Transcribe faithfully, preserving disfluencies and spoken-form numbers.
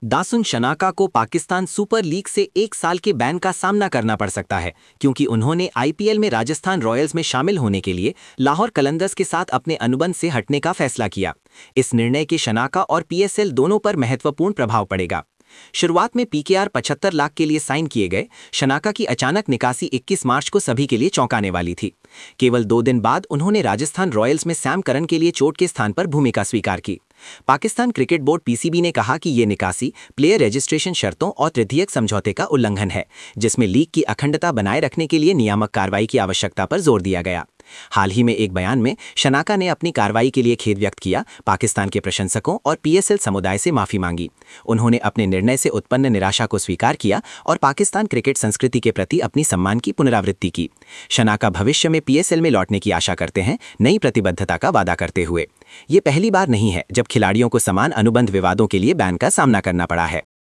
दासुन शनाका को Pakistan super league से एक साल के बैन का सामना करना पड़ सकता है क्योंकि उन्होंने आईपीएल में राजस्थान रॉयल्स में शामिल होने के लिए लाहौर कलंदर्स के साथ अपने अनुबंध से हटने का फैसला किया। इस निर्णय के शनाका और पीएसएल दोनों पर महत्वपूर्ण प्रभाव पड़ेगा। शुरुआत में पीकेआर पचहत्तर लाख के लिए साइन किए गए शनाका की अचानक निकासी इक्कीस मार्च को सभी के लिए चौंकाने वाली थी। केवल दो दिन बाद उन्होंने राजस्थान रॉयल्स में सैम करन के लिए चोट के स्थान पर भूमिका स्वीकार की। पाकिस्तान क्रिकेट बोर्ड पीसीबी ने कहा कि ये निकासी प्लेयर रजिस्ट्रेशन शर्तों और तृतीयक समझौते का उल्लंघन है, जिसमें लीग की अखंडता बनाए रखने के लिए नियामक कार्रवाई की आवश्यकता पर जोर दिया गया। हाल ही में एक बयान में शनाका ने अपनी कार्रवाई के लिए खेद व्यक्त किया, पाकिस्तान के प्रशंसकों और पीएसएल समुदाय से माफी मांगी। उन्होंने अपने निर्णय से उत्पन्न निराशा को स्वीकार किया और पाकिस्तान क्रिकेट संस्कृति के प्रति अपनी सम्मान की पुनरावृत्ति की। शनाका भविष्य में पीएसएल में लौटने की आशा करते हैं, नई प्रतिबद्धता का वादा करते हुए। ये पहली बार नहीं है जब खिलाड़ियों को समान अनुबंध विवादों के लिए बैन का सामना करना पड़ा है।